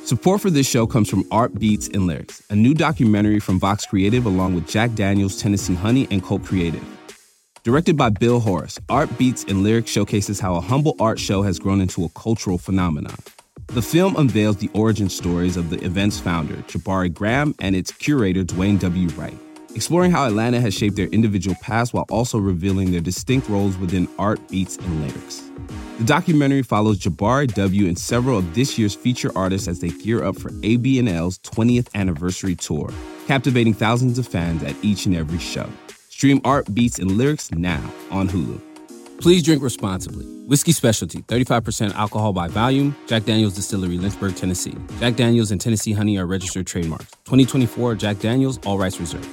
Support for this show comes from Art Beats and Lyrics, a new documentary from Vox Creative along with Jack Daniels, Tennessee Honey, and Cult Creative. Directed by Bill Horace, Art Beats and Lyrics showcases how a humble art show has grown into a cultural phenomenon. The film unveils the origin stories of the event's founder, Jabari Graham, and its curator, Dwayne W. Wright, exploring how Atlanta has shaped their individual paths while also revealing their distinct roles within Art Beats and Lyrics. The documentary follows Jabari W. and several of this year's feature artists as they gear up for ABNL's 20th anniversary tour, captivating thousands of fans at each and every show. Stream Art Beats and Lyrics now on Hulu. Please drink responsibly. Whiskey Specialty, 35% alcohol by volume. Jack Daniels Distillery, Lynchburg, Tennessee. Jack Daniels and Tennessee Honey are registered trademarks. 2024 Jack Daniels, all rights reserved.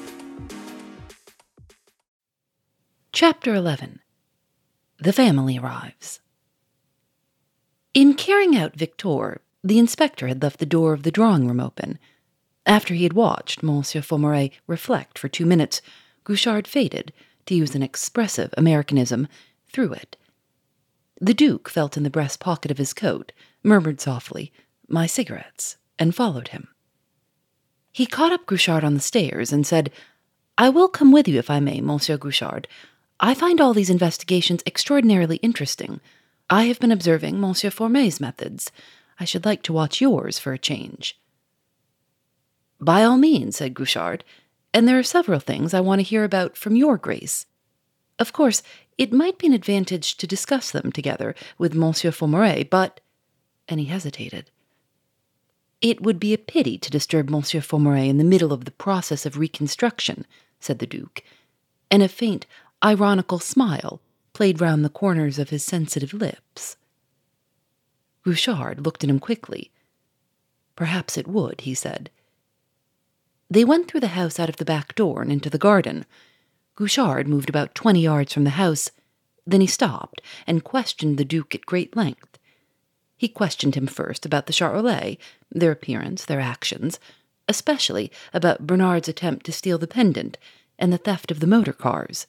Chapter 11. The family arrives. In carrying out Victor, the inspector had left the door of the drawing room open. After he had watched Monsieur Faumarez reflect for 2 minutes, Gouchard faded, to use an expressive Americanism, through it. The Duke felt in the breast pocket of his coat, murmured softly, "My cigarettes," and followed him. He caught up Gouchard on the stairs and said, "I will come with you if I may, Monsieur Gouchard. I find all these investigations extraordinarily interesting. I have been observing Monsieur Faumarez's methods. I should like to watch yours for a change." "By all means," said Gouchard, "and there are several things I want to hear about from your grace. Of course, it might be an advantage to discuss them together with Monsieur Faumarez, but—" and he hesitated. "It would be a pity to disturb Monsieur Faumarez in the middle of the process of reconstruction," said the Duke, and a faint, ironical smile played round the corners of his sensitive lips. Gouchard looked at him quickly. "Perhaps it would," he said. They went through the house out of the back door and into the garden. Gouchard moved about 20 yards from the house. Then he stopped and questioned the Duke at great length. He questioned him first about the Charolais, their appearance, their actions, especially about Bernard's attempt to steal the pendant and the theft of the motor cars.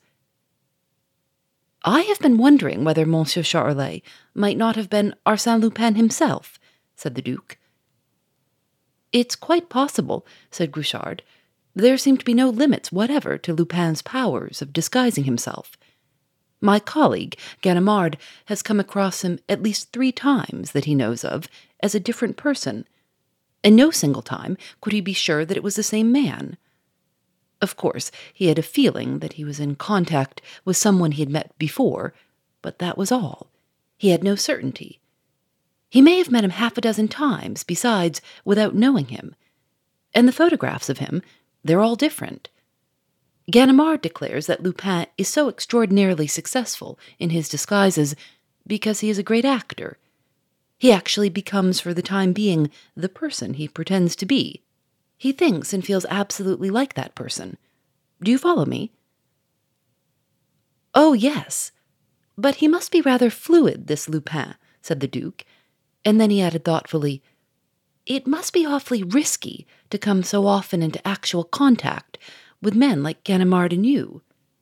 "I have been wondering whether Monsieur Charolais might not have been Arsène Lupin himself," said the Duke. "It's quite possible," said Gouchard. "There seem to be no limits whatever to Lupin's powers of disguising himself. My colleague, Ganimard, has come across him at least 3 times that he knows of as a different person, and no single time could he be sure that it was the same man. Of course, he had a feeling that he was in contact with someone he had met before, but that was all. He had no certainty. He may have met him 6 times, besides, without knowing him. And the photographs of him, they're all different. Ganimard declares that Lupin is so extraordinarily successful in his disguises because he is a great actor. He actually becomes, for the time being, the person he pretends to be. He thinks and feels absolutely like that person. Do you follow me?" "Oh, yes. But he must be rather fluid, this Lupin," said the Duke, and then he added thoughtfully, "It must be awfully risky to come so often into actual contact with men like Ganimard and you."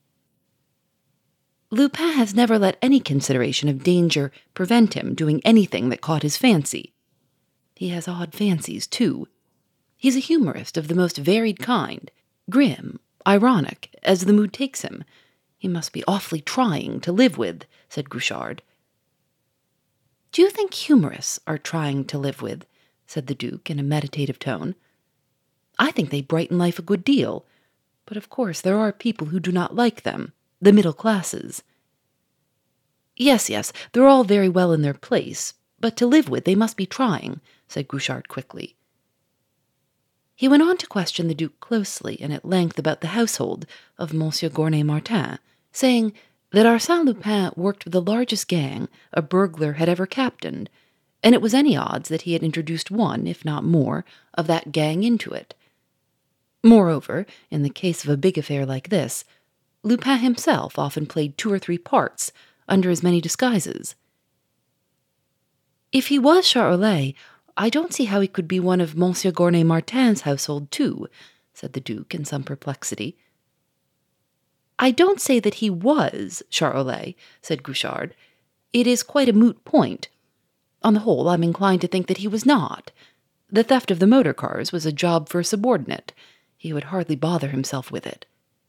"Lupin has never let any consideration of danger prevent him doing anything that caught his fancy. He has odd fancies, too. He's a humorist of the most varied kind, grim, ironic, as the mood takes him. He must be awfully trying to live with," said Gouchard. "Do you think humorists are trying to live with?" said the Duke in a meditative tone. "I think they brighten life a good deal, but of course there are people who do not like them, the middle classes." Yes, they're all very well in their place, but to live with they must be trying," said Gouchard quickly. He went on to question the Duke closely and at length about the household of Monsieur Gournay-Martin, saying that Arsène Lupin worked with the largest gang a burglar had ever captained, and it was any odds that he had introduced one, if not more, of that gang into it. Moreover, in the case of a big affair like this, Lupin himself often played 2 or 3 parts under as many disguises. "If he was Charolais, I don't see how he could be one of Monsieur Gournay-Martin's household, too," said the Duke in some perplexity. "I don't say that he was Charolais," said Gouchard. "It is quite a moot point. On the whole, I'm inclined to think that he was not. The theft of the motor cars was a job for a subordinate. He would hardly bother himself with it.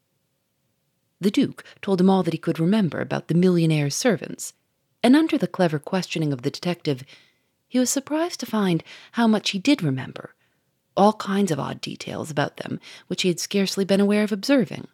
The Duke told him all that he could remember about the millionaire's servants, and under the clever questioning of the detective, he was surprised to find how much he did remember, all kinds of odd details about them which he had scarcely been aware of observing.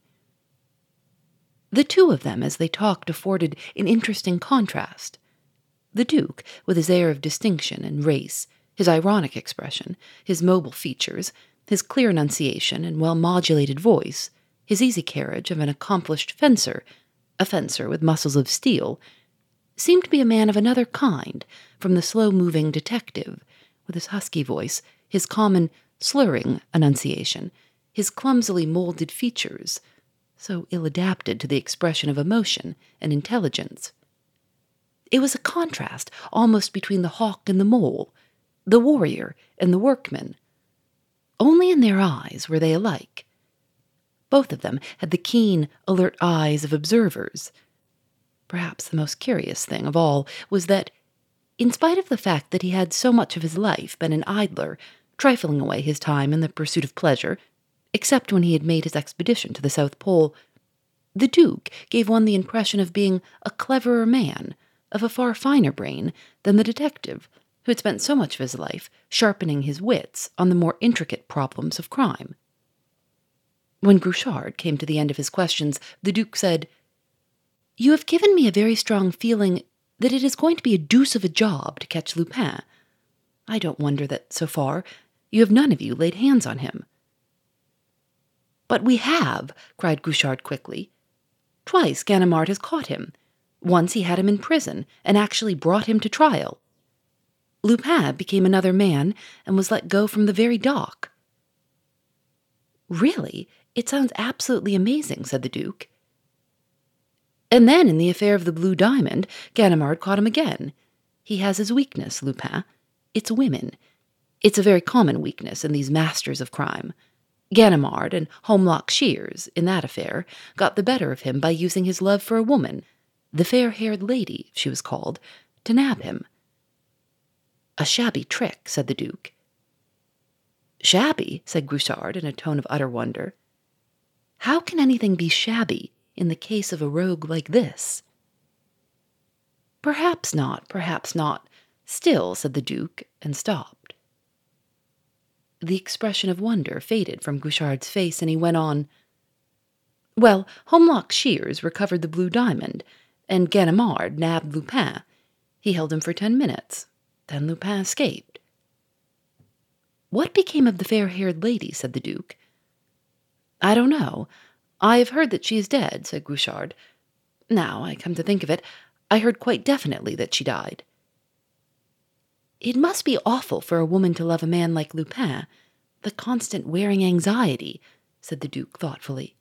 The two of them, as they talked, afforded an interesting contrast. The Duke, with his air of distinction and race, his ironic expression, his mobile features, his clear enunciation and well-modulated voice, his easy carriage of an accomplished fencer, a fencer with muscles of steel, seemed to be a man of another kind from the slow-moving detective, with his husky voice, his common, slurring enunciation, his clumsily molded features, so ill-adapted to the expression of emotion and intelligence. It was a contrast almost between the hawk and the mole, the warrior and the workman. Only in their eyes were they alike. Both of them had the keen, alert eyes of observers. Perhaps the most curious thing of all was that, in spite of the fact that he had so much of his life been an idler, trifling away his time in the pursuit of pleasure, except when he had made his expedition to the South Pole, the Duke gave one the impression of being a cleverer man, of a far finer brain than the detective, who had spent so much of his life sharpening his wits on the more intricate problems of crime. When Grouchard came to the end of his questions, the Duke said, "You have given me a very strong feeling that it is going to be a deuce of a job to catch Lupin. I don't wonder that, so far, you have none of you laid hands on him." "But we have," cried Grouchard quickly. "Twice Ganimard has caught him. Once he had him in prison and actually brought him to trial. Lupin became another man and was let go from the very dock." "Really? It sounds absolutely amazing," said the Duke. "And then, in the affair of the Blue Diamond, Ganimard caught him again. He has his weakness, Lupin. It's women. It's a very common weakness in these masters of crime. Ganimard and Holmlock Shears, in that affair, got the better of him by using his love for a woman, the fair-haired lady, she was called, to nab him." "A shabby trick," said the Duke. "Shabby?" said Grouchard in a tone of utter wonder. "How can anything be shabby in the case of a rogue like this?" Perhaps not. Still," said the Duke, and stopped. The expression of wonder faded from Grouchard's face, and he went on, "Well, Holmlock Shears recovered the Blue Diamond, and Ganimard nabbed Lupin. He held him for 10 minutes. Then Lupin escaped." "What became of the fair-haired lady?" said the Duke. "I don't know. I have heard that she is dead," said Grouchard. "Now, I come to think of it, I heard quite definitely that she died." "It must be awful for a woman to love a man like Lupin, the constant wearing anxiety," said the Duke thoughtfully.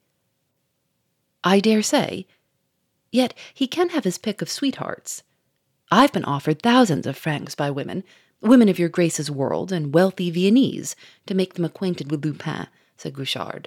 "I dare say. Yet he can have his pick of sweethearts. I've been offered thousands of francs by women of your Grace's world and wealthy Viennese, to make them acquainted with Lupin," said Grouchard.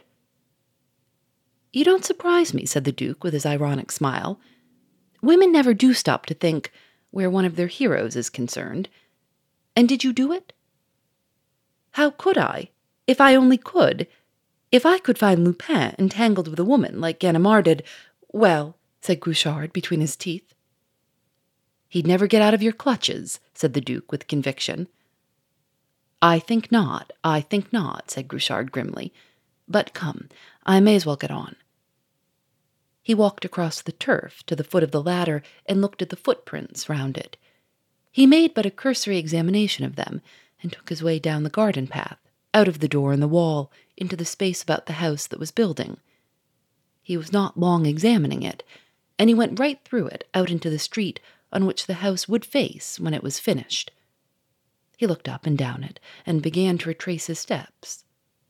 "You don't surprise me," said the Duke with his ironic smile. "Women never do stop to think where one of their heroes is concerned. And did you do it?" "How could I? If I only could. If I could find Lupin entangled with a woman like Ganimard did, well," said Grouchard between his teeth. "He'd never get out of your clutches," said the Duke with conviction. I think not," said Grouchard grimly. "But come, I may as well get on." He walked across the turf to the foot of the ladder and looked at the footprints round it. He made but a cursory examination of them, and took his way down the garden path, out of the door in the wall, into the space about the house that was building. He was not long examining it, and he went right through it out into the street on which the house would face when it was finished. He looked up and down it, and began to retrace his steps.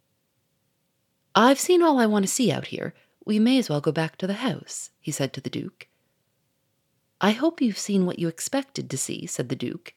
"I've seen all I want to see out here. We may as well go back to the house," he said to the Duke. "I hope you've seen what you expected to see," said the Duke.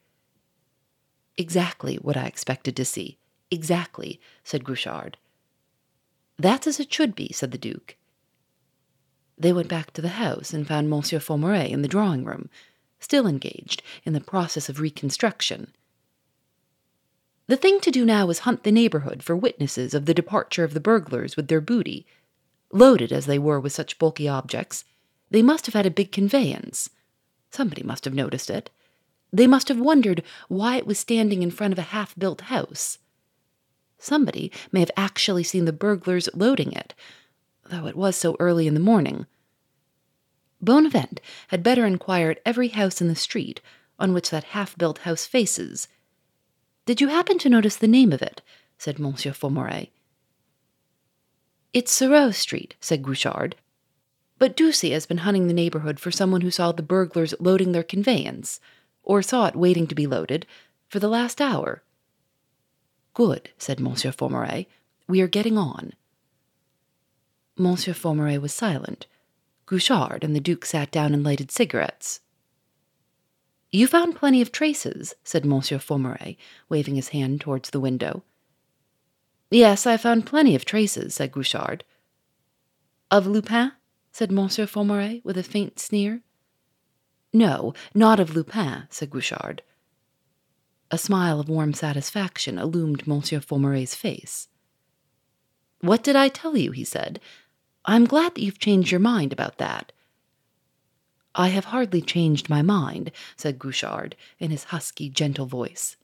"Exactly what I expected to see. Exactly," said Grouchard. "That's as it should be," said the Duke. They went back to the house and found Monsieur Faumarez in the drawing-room, still engaged in the process of reconstruction. The thing to do now is hunt the neighborhood for witnesses of the departure of the burglars with their booty. Loaded as they were with such bulky objects, they must have had a big conveyance. Somebody must have noticed it. They must have wondered why it was standing in front of a half-built house. Somebody may have actually seen the burglars loading it, though it was so early in the morning. Bonavent had better inquire at every house in the street on which that half-built house faces. "Did you happen to notice the name of it?" said Monsieur Faumoret. "It's Sorel Street," said Grouchard. "But Ducy has been hunting the neighborhood for someone who saw the burglars loading their conveyance, or saw it waiting to be loaded, for the last hour." "Good," said Monsieur Faumoret. "We are getting on." Monsieur Faumoret was silent. Grouchard and the Duke sat down and lighted cigarettes. "You found plenty of traces," said Monsieur Faumoret, waving his hand towards the window. "Yes, I found plenty of traces," said Grouchard. "Of Lupin?" said Monsieur Faumoret, with a faint sneer. "No, not of Lupin," said Grouchard. A smile of warm satisfaction illumined Monsieur Faumoret's face. "What did I tell you?" he said. "I'm glad that you've changed your mind about that." "I have hardly changed my mind," said Grouchard, in his husky, gentle voice.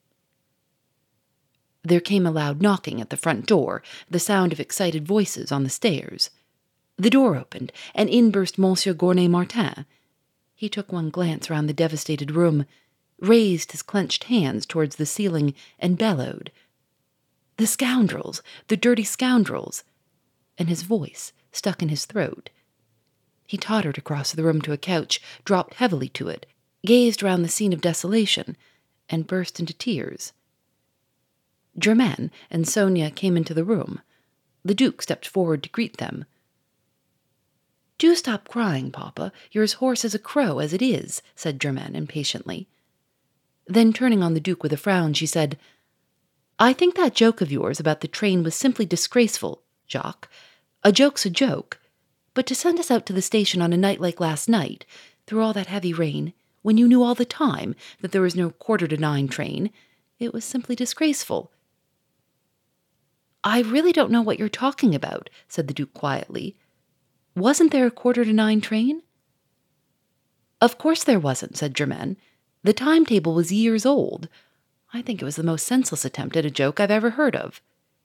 There came a loud knocking at the front door, the sound of excited voices on the stairs. The door opened, and in burst Monsieur Gournay-Martin. He took one glance round the devastated room, raised his clenched hands towards the ceiling, and bellowed, "The scoundrels! The dirty scoundrels!" And his voice stuck in his throat. He tottered across the room to a couch, dropped heavily to it, gazed round the scene of desolation, and burst into tears. Germaine and Sonia came into the room. The Duke stepped forward to greet them. "Do stop crying, Papa. You're as hoarse as a crow as it is," said Germaine impatiently. Then, turning on the Duke with a frown, she said, "I think that joke of yours about the train was simply disgraceful, Jacques. A joke's a joke. But to send us out to the station on a night like last night, through all that heavy rain, when you knew all the time that there was no 9:15 train, it was simply disgraceful." "I really don't know what you're talking about," said the Duke quietly. "Wasn't there a 9:15 train?" "Of course there wasn't," said Germaine. "The timetable was years old. I think it was the most senseless attempt at a joke I've ever heard of."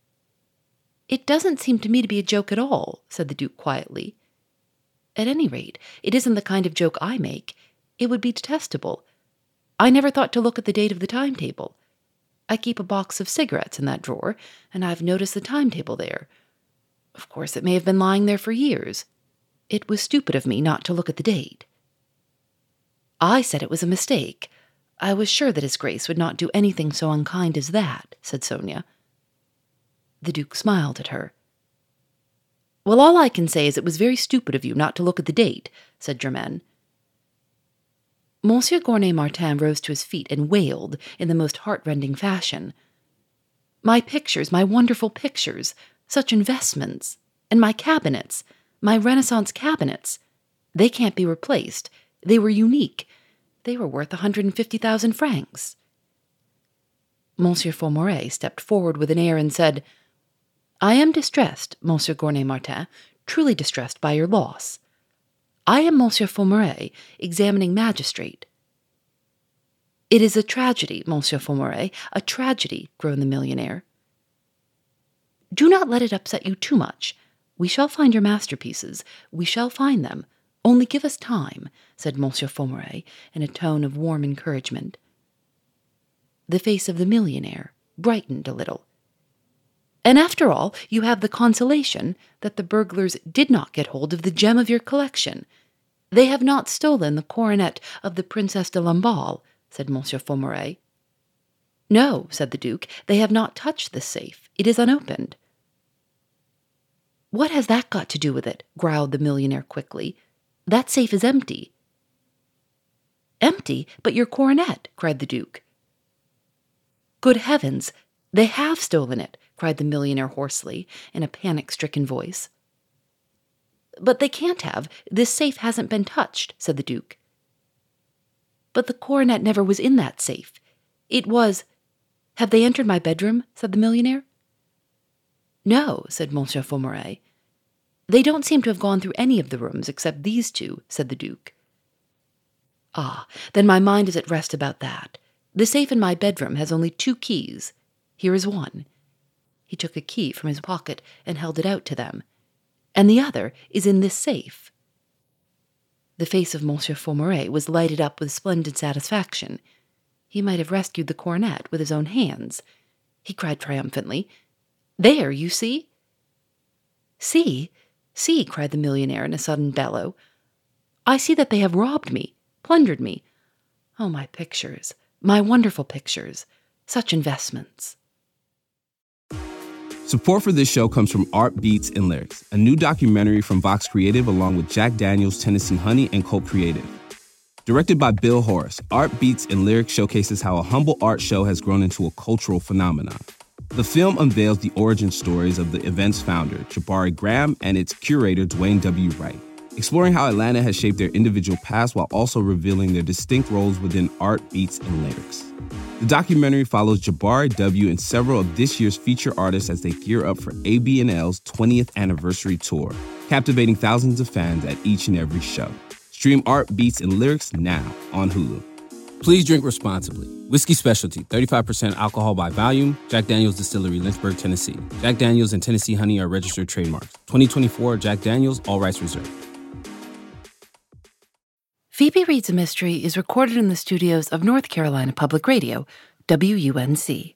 "It doesn't seem to me to be a joke at all," said the Duke quietly. "At any rate, it isn't the kind of joke I make. It would be detestable. I never thought to look at the date of the timetable. I keep a box of cigarettes in that drawer, and I've noticed the timetable there. Of course, it may have been lying there for years. It was stupid of me not to look at the date." "I said it was a mistake. I was sure that His Grace would not do anything so unkind as that," said Sonia. The Duke smiled at her. "Well, all I can say is it was very stupid of you not to look at the date," said Germaine. Monsieur Gournay-Martin rose to his feet and wailed in the most heart-rending fashion. "My pictures, my wonderful pictures, such investments, and my cabinets, my Renaissance cabinets, they can't be replaced. They were unique. They were worth 150,000 francs. Monsieur Faumoret stepped forward with an air and said, "I am distressed, Monsieur Gournay-Martin, truly distressed by your loss. I am Monsieur Faumoret, examining magistrate." "It is a tragedy, Monsieur Faumoret, a tragedy," groaned the millionaire. "Do not let it upset you too much. We shall find your masterpieces. We shall find them. Only give us time," said Monsieur Faumoret in a tone of warm encouragement. The face of the millionaire brightened a little. "And after all, you have the consolation that the burglars did not get hold of the gem of your collection. They have not stolen the coronet of the Princess de Lamballe," said Monsieur Faumoret. "No," said the Duke, "they have not touched this safe. It is unopened." "What has that got to do with it?" growled the millionaire quickly. "That safe is empty." "Empty? But your coronet!" cried the Duke. "Good heavens! They have stolen it!" cried the millionaire hoarsely, in a panic-stricken voice. "But they can't have. This safe hasn't been touched," said the Duke. "But the coronet never was in that safe. It was—" Have they entered my bedroom? Said the millionaire. No, said Monsieur Faumarez. They don't seem to have gone through any of the rooms except these two, said the Duke. Ah, then my mind is at rest about that. The safe in my bedroom has only 2 keys. Here is one. He took a key from his pocket and held it out to them. And the other is in this safe. The face of Monsieur Faumarez was lighted up with splendid satisfaction. He might have rescued the coronet with his own hands. He cried triumphantly, There, you see? See? See, cried the millionaire in a sudden bellow. I see that they have robbed me, plundered me. Oh, my pictures, my wonderful pictures, such investments. Support for this show comes from Art Beats and Lyrics, a new documentary from Vox Creative along with Jack Daniels, Tennessee Honey, and Colt Creative. Directed by Bill Horace, Art Beats and Lyrics showcases how a humble art show has grown into a cultural phenomenon. The film unveils the origin stories of the event's founder, Jabari Graham, and its curator, Dwayne W. Wright, exploring how Atlanta has shaped their individual paths while also revealing their distinct roles within art, beats, and lyrics. The documentary follows Jabari W. and several of this year's feature artists as they gear up for ABNL's 20th anniversary tour, captivating thousands of fans at each and every show. Stream Art, Beats, and Lyrics now on Hulu. Please drink responsibly. Whiskey Specialty, 35% alcohol by volume. Jack Daniel's Distillery, Lynchburg, Tennessee. Jack Daniel's and Tennessee Honey are registered trademarks. 2024 Jack Daniel's, all rights reserved. Phoebe Reads a Mystery is recorded in the studios of North Carolina Public Radio, WUNC.